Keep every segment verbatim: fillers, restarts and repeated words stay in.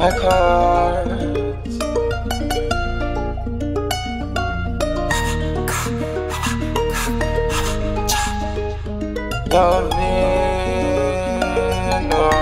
Records. Love me, no.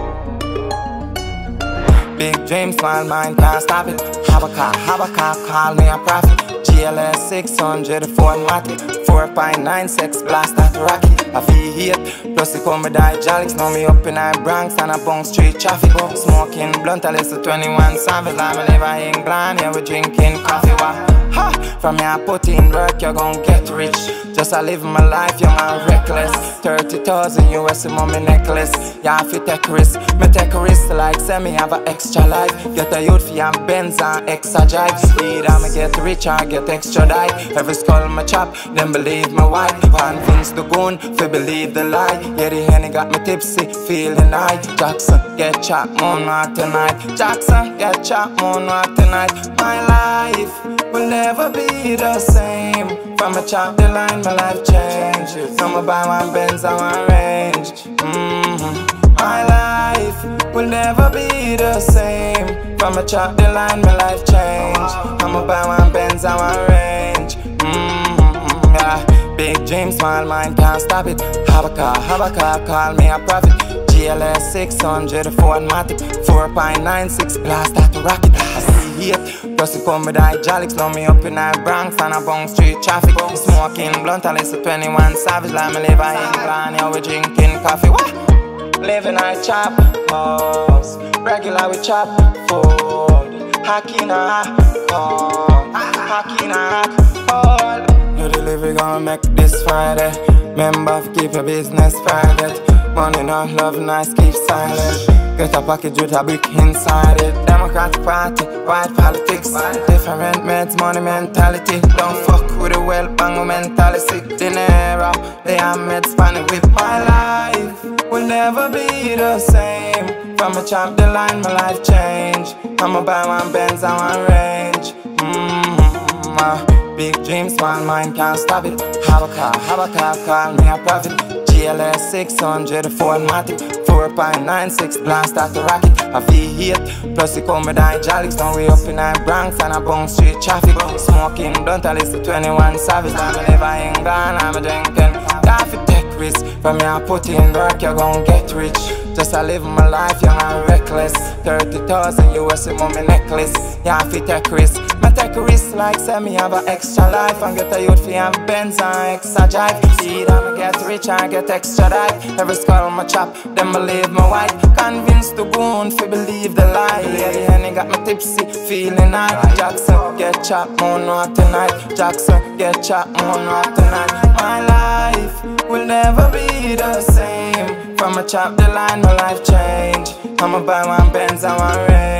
Big dreams, small mind, can't stop it. Have a car, have a car, call me a prophet. G L S six hundred, four matic, four point nine six blast at Rocky. I feel hate, plus they call me die Jolix. Know me up in I Bronx and a Bong Street traffic. Smoking blunt, I listen to twenty-one Savage. I'm a live in England, yeah, we drinking coffee. Wa. Ha! From me I put in work, you're gon' get rich. Just I live my life, young and reckless. Thirty thousand U S in my necklace. Yeah, if you take risk, me take a risk like say me have a extra life. Get a youth for your Benz and extra drive. Speed I'ma get rich and get extra die. Every skull my chop, then believe my wife. Convince the goon, fi believe the lie. Yeah, the Henny got me tipsy, feeling high. Jackson, get chopped, more not tonight. Jackson, get chopped, more not tonight. My life will never be the same. From a chop the line, my life changes. I'ma buy one Benz and one Range. mm-hmm. My life will never be the same. From a chop the line, my life change. I'ma buy one Benz and one Range. mm-hmm. Yeah. Big dreams, small mind, can't stop it. Have a car, have a car, call me a prophet. G L S six hundred, four matic, four point nine six blast at the rocket. I see hate, plus they call me die Jolix. Know me up in I Bronx and a Bong Street traffic. Smoking blunt, I listen to twenty-one Savage. Like me live in England, yeah, we drinking coffee. What? Living I chop house, regular we chop food. Hockey na hot, hockey na hot. You the live, we gonna make this Friday. Remember to keep your business private. Money not love, nice, keep silent. Get a package with a brick inside it. Democratic Party, white politics. Different meds, money mentality. Don't fuck with the well bang mentality. Dinero, they are meds funny with my life. Will never be the same. From a chop the line, my life change. I'ma buy one Benz and one Range. mm-hmm. uh, Big dreams, small mind, can't stop it. Have a car, have a car, call me a prophet. G L S six hundred, four matic, four point nine six blast at the rocket. I feel hate, plus they call me die Jolix. Don't we up in I Bronx and a Bong Street traffic. Smoking blunt, I listen to twenty-one Savage. I'm a live in England, I'm a drinking coffee. Take risk, from me I put in work, you're gon' get rich. Just I live my life, young and reckless. Thirty thousand U S in my necklace. Yeah, if you take risk, me take a risk like say me have a extra life. And get a youth for your Benz and extra drive. See that me get rich and get extra life. Every skull my chop, then believe my wife. Convince the goon fi believe the lie. Lady Henny got me tipsy, feeling high. Jackson, get chopped, more not tonight. Jackson, get chopped, more not tonight. My life will never be the same. From a chop the line, my life change. I'ma buy one Benz and one Range.